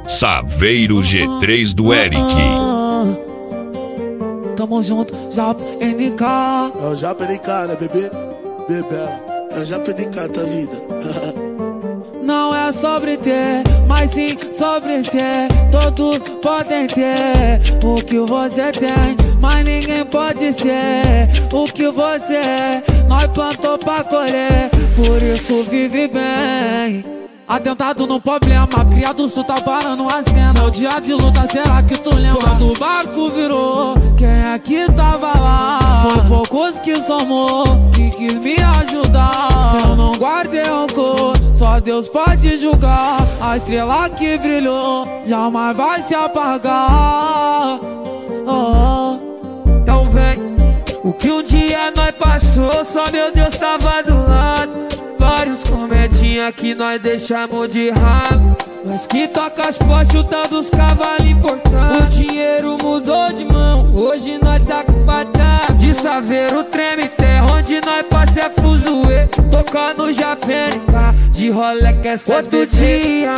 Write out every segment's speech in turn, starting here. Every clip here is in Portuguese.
Saveiro G3 do Eric. Tamo junto, Japa NK. É o Japa NK, né, bebê? Bebela. É o Japa NK, tá vida. Não é sobre ter, mas sim sobre ser. Todos podem ter o que você tem, mas ninguém pode ser o que você é. Nós plantou pra colher, por isso vive bem. Atentado no problema, criado sul tá parando a cena. Meu dia de luta, será que tu lembra? Quando o barco virou, quem é que tava lá? Foi poucos que somou, que quis me ajudar. Eu não guardei rancor, só Deus pode julgar. A estrela que brilhou jamais vai se apagar. Então vem, o que um dia nós passou, só meu Deus tava do lado. Vários comedinha que nós deixamos de ralo. Nós que toca as pós chutando os cavalos importantes. O dinheiro mudou de mão, hoje nós tá com patada. De Saveiro treme terra, onde nós passa é fuzuê. Tocando Japênica, de Rolex essa outro dia,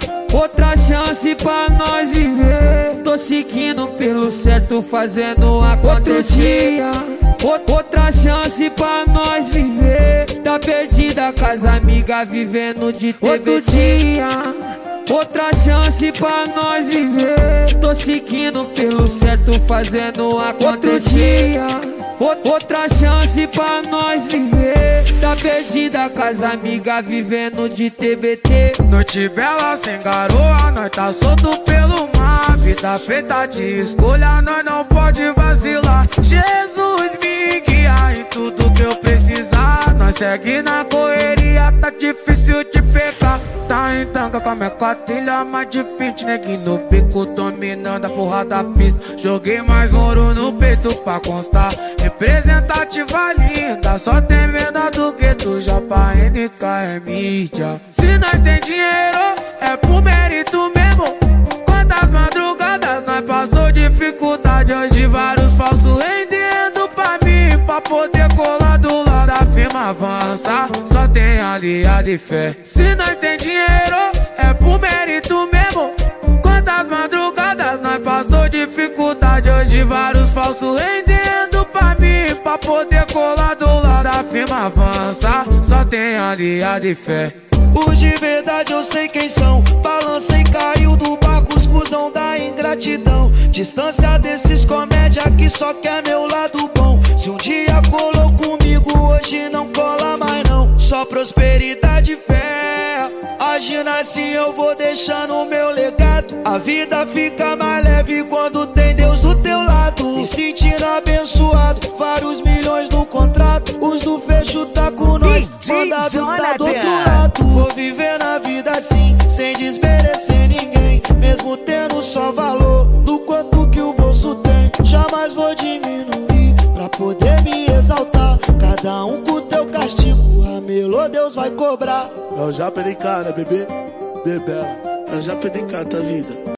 outra chance pra nós viver. Tô seguindo pelo certo, fazendo acontecer. Outro dia, outra chance pra nós viver. Tá perdida com as amigas, vivendo de TBT. Outro dia, outra chance pra nós viver. Tô seguindo pelo certo, fazendo acontecer. Outro dia, outra chance pra nós viver. Tá perdida com as amigas, vivendo de TBT. Noite bela sem garoa, nós tá solto pelo mar. Vida feita de escolha, nós não pode vacilar. Jesus me guia em tudo que eu precisar. Nós segue na correria, tá difícil de pegar. Tá em tanga com a minha quadrilha, mais de 20 neguinho no pico, dominando a porra da pista. Joguei mais ouro no peito pra constar. Representativa linda, só tem venda do que do Japa NK é mídia. Se nós tem dinheiro, é pro mérito mesmo. Quantas madrugadas nós passou dificuldade, hoje vários falsos rendendo pra mim, pra poder colar do lado da firma avançar. Só tem aliado e fé. Se nós tem dinheiro, é pro mérito mesmo. Quantas madrugadas nós passou dificuldade, hoje vários falsos rendendo pra mim, pra poder colar do lado da firma avançar. Só tem aliado e fé. Os de verdade eu sei quem são. Balança e caiu do barco, os cuzão da ingratidão. Distância desses comédia que só quer meu lado bom. Se um dia colou comigo, hoje não cola mais não. Só prosperidade e fé. Agindo assim eu vou deixando o meu legado. A vida fica mais leve quando tem Deus do teu lado. Me sentindo abençoado, vários milhões no contrato. Os do fecho tá com nós, mandado tá do outro lado. Vou viver na vida assim, sem desmerecer ninguém. Mesmo tendo só valor do quanto que o bolso tem. Jamais vou diminuir pra poder me exaltar. Cada um com teu castigo, a melô Deus vai cobrar. É o Japa NK, né, bebê? Bebela. É o Japa NK, tá vida.